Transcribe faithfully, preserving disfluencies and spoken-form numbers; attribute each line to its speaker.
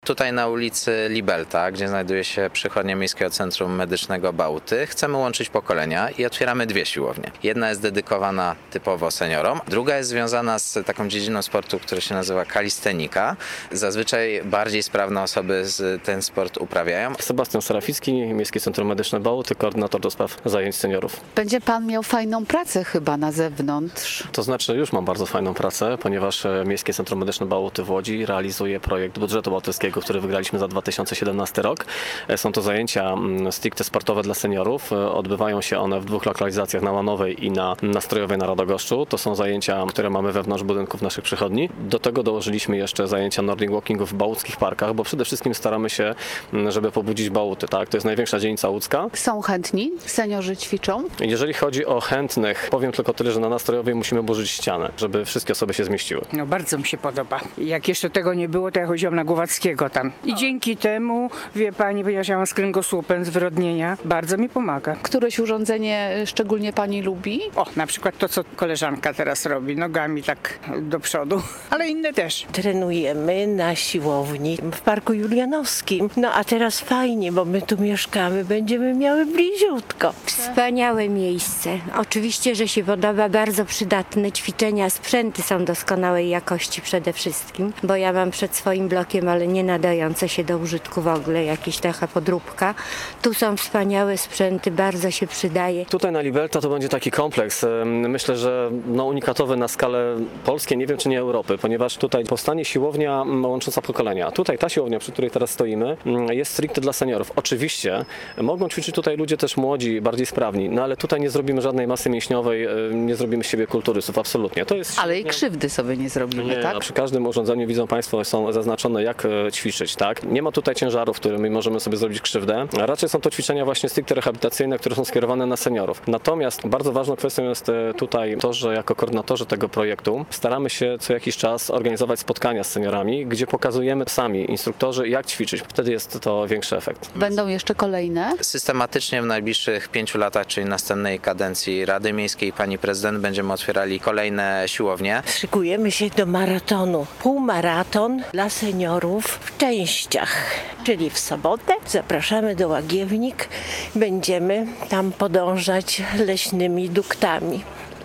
Speaker 1: Tutaj na ulicy Libelta, gdzie znajduje się przychodnia Miejskiego Centrum Medycznego Bałty, chcemy łączyć pokolenia i otwieramy dwie siłownie. Jedna jest dedykowana typowo seniorom, druga jest związana z taką dziedziną sportu, która się nazywa kalistenika. Zazwyczaj bardziej sprawne osoby z ten sport uprawiają.
Speaker 2: Sebastian Seraficki, Miejskie Centrum Medyczne Bałty, koordynator do spraw zajęć seniorów.
Speaker 3: Będzie pan miał fajną pracę chyba na zewnątrz.
Speaker 2: To znaczy już mam bardzo fajną pracę, ponieważ Miejskie Centrum Medyczne Bałty w Łodzi realizuje projekt budżetu bałtyckiego, który wygraliśmy za dwa tysiące siedemnasty rok. Są to zajęcia stricte sportowe dla seniorów. Odbywają się one w dwóch lokalizacjach, na Łanowej i na Nastrojowej na Radogoszczu. To są zajęcia, które mamy wewnątrz budynków naszych przychodni. Do tego dołożyliśmy jeszcze zajęcia Nordic Walkingu w bałuckich parkach, bo przede wszystkim staramy się, żeby pobudzić Bałuty. Tak? To jest największa dzielnica łódzka.
Speaker 3: Są chętni? Seniorzy ćwiczą?
Speaker 2: Jeżeli chodzi o chętnych, powiem tylko tyle, że na Nastrojowej musimy burzyć ścianę, żeby wszystkie osoby się zmieściły.
Speaker 4: No bardzo mi się podoba. Jak jeszcze tego nie było, to ja chodziłam na Głowackiego tam. I dzięki temu, wie pani, ponieważ ja mam z kręgosłupem, zwyrodnienia, bardzo mi pomaga.
Speaker 3: Któreś urządzenie szczególnie pani lubi?
Speaker 4: O, na przykład to, co koleżanka teraz robi, nogami tak do przodu, ale inne też.
Speaker 5: Trenujemy na siłowni w Parku Julianowskim. No a teraz fajnie, bo my tu mieszkamy, będziemy miały bliziutko.
Speaker 6: Wspaniałe miejsce. Oczywiście, że się podoba, bardzo przydatne ćwiczenia. Sprzęty są doskonałej jakości przede wszystkim, bo ja mam przed swoim blokiem, ale nie nadające się do użytku w ogóle, jakieś taka podróbka. Tu są wspaniałe sprzęty, bardzo się przydaje.
Speaker 2: Tutaj na Libelta to będzie taki kompleks, myślę, że no unikatowy na skalę polskiej, nie wiem czy nie Europy, ponieważ tutaj powstanie siłownia łącząca pokolenia. Tutaj ta siłownia, przy której teraz stoimy, jest stricte dla seniorów. Oczywiście mogą ćwiczyć tutaj ludzie też młodzi, bardziej sprawni, no ale tutaj nie zrobimy żadnej masy mięśniowej, nie zrobimy z siebie kulturystów, absolutnie. To jest
Speaker 3: Ale i krzywdy sobie nie zrobimy,
Speaker 2: nie,
Speaker 3: tak?
Speaker 2: a przy każdym urządzeniu widzą Państwo, są zaznaczone jak ćwiczyć, tak? Nie ma tutaj ciężarów, którymi możemy sobie zrobić krzywdę. A raczej są to ćwiczenia właśnie stricte rehabilitacyjne, które są skierowane na seniorów. Natomiast bardzo ważną kwestią jest tutaj to, że jako koordynatorzy tego projektu staramy się co jakiś czas organizować spotkania z seniorami, gdzie pokazujemy sami, instruktorzy, jak ćwiczyć. Wtedy jest to większy efekt.
Speaker 3: Będą jeszcze kolejne?
Speaker 1: Systematycznie w najbliższych pięciu latach, czyli następnej kadencji Rady Miejskiej pani prezydent, będziemy otwierali kolejne siłownie.
Speaker 5: Szykujemy się do maratonu. Półmaraton dla seniorów w częściach, czyli w sobotę zapraszamy do Łagiewnik. Będziemy tam podążać leśnymi duktami.